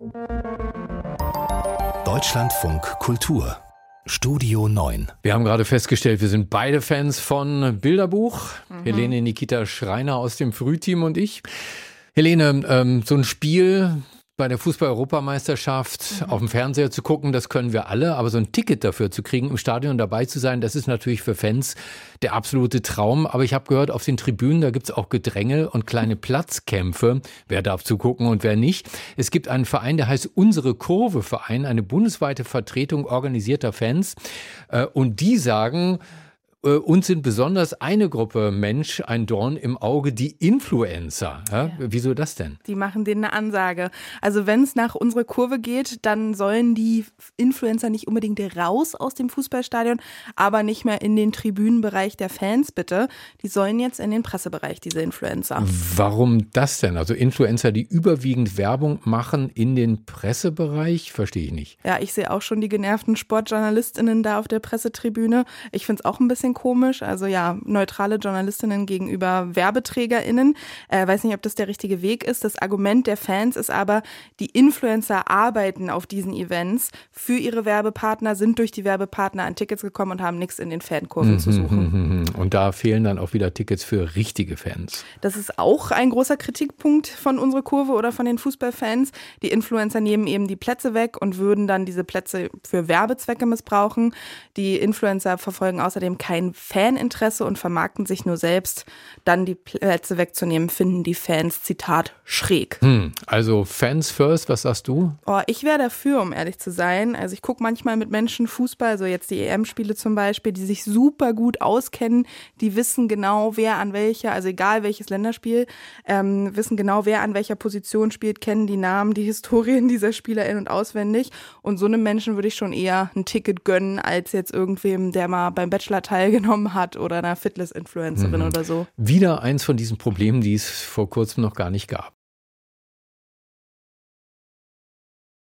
Deutschlandfunk Kultur Studio 9. Wir haben gerade festgestellt, wir sind beide Fans von Bilderbuch. Helene Nikita Schreiner aus dem Frühteam und ich. Helene, so ein Spiel bei der Fußball-Europameisterschaft auf dem Fernseher zu gucken, das können wir alle. Aber so ein Ticket dafür zu kriegen, im Stadion dabei zu sein, das ist natürlich für Fans der absolute Traum. Aber ich habe gehört, auf den Tribünen, da gibt's auch Gedränge und kleine Platzkämpfe. Wer darf zugucken und wer nicht? Es gibt einen Verein, der heißt Unsere Kurve Verein, eine bundesweite Vertretung organisierter Fans. Und die sagen, uns sind besonders eine Gruppe Mensch ein Dorn im Auge, die Influencer. Ja? Wieso das denn? Die machen denen eine Ansage. Also wenn es nach unserer Kurve geht, dann sollen die Influencer nicht unbedingt raus aus dem Fußballstadion, aber nicht mehr in den Tribünenbereich der Fans, bitte. Die sollen jetzt in den Pressebereich, diese Influencer. Warum das denn? Also Influencer, die überwiegend Werbung machen in den Pressebereich? Verstehe ich nicht. Ja, ich sehe auch schon die genervten SportjournalistInnen da auf der Pressetribüne. Ich finde es auch ein bisschen komisch, also ja, neutrale JournalistInnen gegenüber WerbeträgerInnen. Weiß nicht, ob das der richtige Weg ist. Das Argument der Fans ist aber, die Influencer arbeiten auf diesen Events für ihre Werbepartner, sind durch die Werbepartner an Tickets gekommen und haben nichts in den Fankurven zu suchen. Und da fehlen dann auch wieder Tickets für richtige Fans. Das ist auch ein großer Kritikpunkt von unserer Kurve oder von den Fußballfans. Die Influencer nehmen eben die Plätze weg und würden dann diese Plätze für Werbezwecke missbrauchen. Die Influencer verfolgen außerdem kein Faninteresse und vermarkten sich nur selbst. Dann die Plätze wegzunehmen, finden die Fans, Zitat, schräg. Also Fans first, was sagst du? Ich wäre dafür, um ehrlich zu sein. Also ich gucke manchmal mit Menschen Fußball, also jetzt die EM-Spiele zum Beispiel, die sich super gut auskennen, die wissen genau, wer an welcher, also egal welches Länderspiel, wissen genau, wer an welcher Position spielt, kennen die Namen, die Historien dieser Spieler in- und auswendig. Und so einem Menschen würde ich schon eher ein Ticket gönnen, als jetzt irgendwem, der mal beim Bachelor teilgenommen hat oder einer Fitness-Influencerin oder so. Wieder eins von diesen Problemen, die es vor kurzem noch gar nicht gab.